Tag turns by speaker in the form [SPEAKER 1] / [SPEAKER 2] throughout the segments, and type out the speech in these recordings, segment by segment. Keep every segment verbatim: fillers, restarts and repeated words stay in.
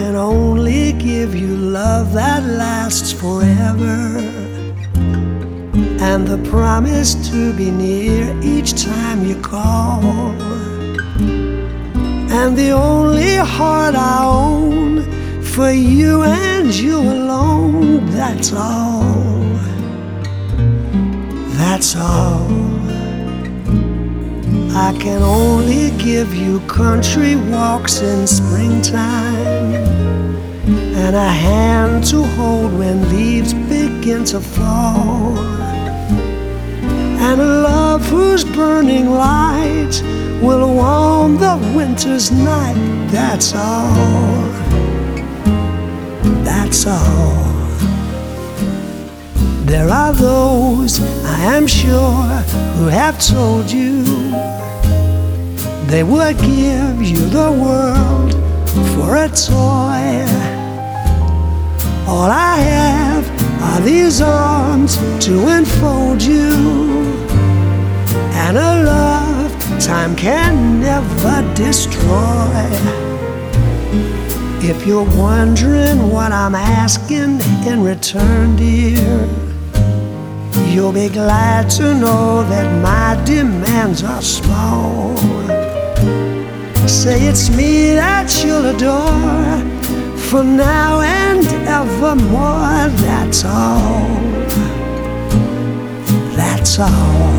[SPEAKER 1] can only give you love that lasts forever, and the promise to be near each time you call. And the only heart I own for you and you alone, that's all, that's all. I can only give you country walks in springtime, and a hand to hold when leaves begin to fall, and a love whose burning light will warm the winter's night. That's all, that's all. There are those, I am sure, who have told you they would give you the world for a toy. All I have are these arms to enfold you, and a love time can never destroy. If you're wondering what I'm asking in return, dear, you'll be glad to know that my demands are small. Say it's me that you'll adore for now and evermore. That's all, that's all.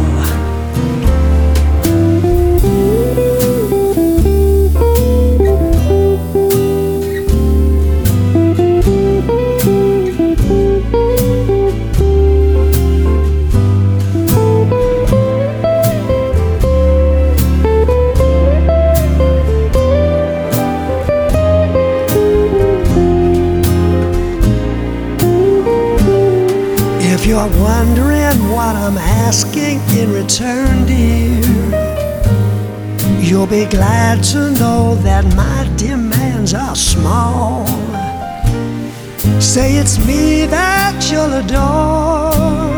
[SPEAKER 1] If you're wondering what I'm asking in return, dear, you'll be glad to know that my demands are small. Say it's me that you'll adore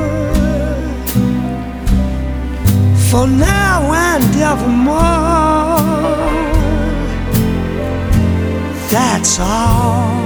[SPEAKER 1] for now and evermore. That's all.